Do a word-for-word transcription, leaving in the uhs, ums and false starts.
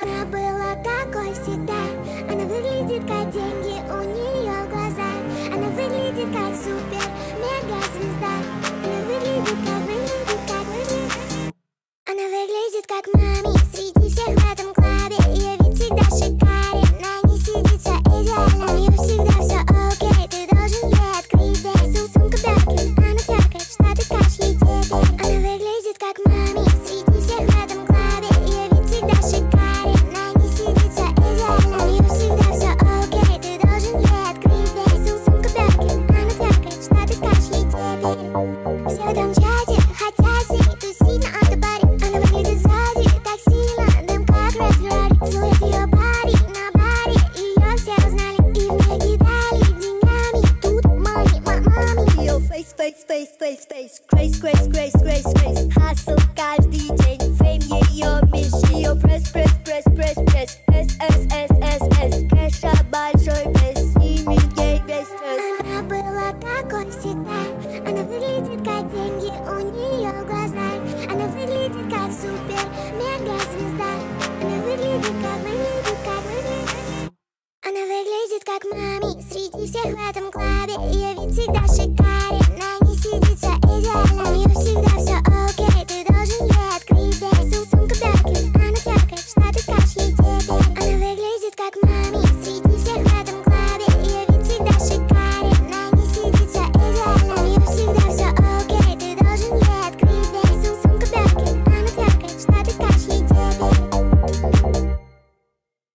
Она была такой всегда. Она выглядит как деньги у нее в глазах. Она выглядит как супер мега звезда. Она выглядит как, выглядит как, выглядит. Она выглядит как мами среди всех в этом клубе. Ее вид всегда шикарен, на ней сидит все идеально. У нее всегда все окей, ты должен ей открыть дверь. Сумка Биркин, она тверкает, что ты скажешь ей теперь. Она выглядит как мами среди всех в этом клубе. Ее вид всегда шикарен, на ней сидит все идеально. У нее всегда все окей, ты должен ей открыть дверь. Сумка Биркин, она тверкает, что ты скажешь ей теперь. Все в этом чате хотят с ней тусить на автобаре. Она выглядит сзади так сильно, дым как Red Ferrari. Целует ее парень на баре, ее все узнали и мне кидали деньгами. Тут money, мами. Ее face, face, face, face, face. Grace, grace, grace, grace, grace. Hustle каждый день, фейм ее меч. Ее пресс, пресс, пресс, пресс, пресс.